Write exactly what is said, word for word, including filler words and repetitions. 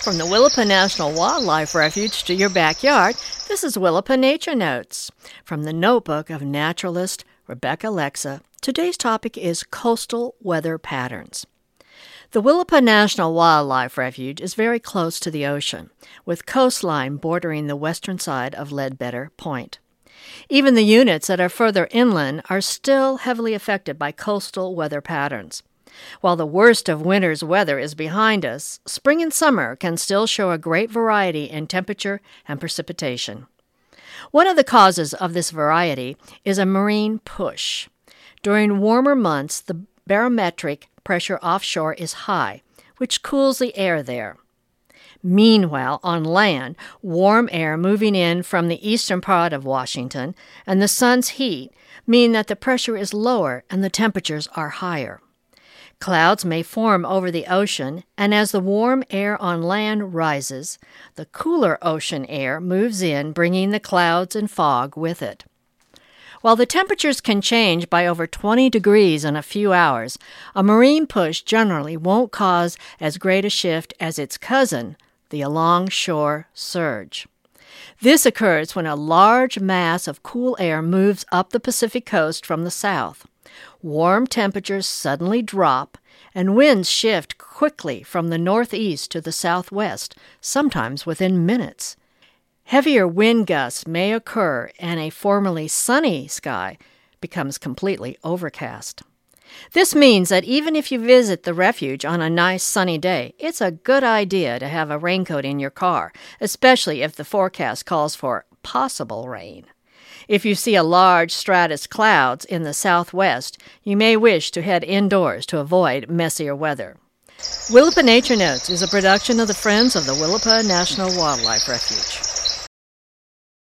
From the Willapa National Wildlife Refuge to your backyard, this is Willapa Nature Notes. From the notebook of naturalist Rebecca Lexa, today's topic is coastal weather patterns. The Willapa National Wildlife Refuge is very close to the ocean, with coastline bordering the western side of Ledbetter Point. Even the units that are further inland are still heavily affected by coastal weather patterns. While the worst of winter's weather is behind us, spring and summer can still show a great variety in temperature and precipitation. One of the causes of this variety is a marine push. During warmer months, the barometric pressure offshore is high, which cools the air there. Meanwhile, on land, warm air moving in from the eastern part of Washington and the sun's heat mean that the pressure is lower and the temperatures are higher. Clouds may form over the ocean, and as the warm air on land rises, the cooler ocean air moves in, bringing the clouds and fog with it. While the temperatures can change by over twenty degrees in a few hours, a marine push generally won't cause as great a shift as its cousin, the along-shore surge. This occurs when a large mass of cool air moves up the Pacific coast from the south. Warm temperatures suddenly drop, and winds shift quickly from the northeast to the southwest, sometimes within minutes. Heavier wind gusts may occur, and a formerly sunny sky becomes completely overcast. This means that even if you visit the refuge on a nice sunny day, it's a good idea to have a raincoat in your car, especially if the forecast calls for possible rain. If you see a large stratus clouds in the southwest, you may wish to head indoors to avoid messier weather. Willapa Nature Notes is a production of the Friends of the Willapa National Wildlife Refuge.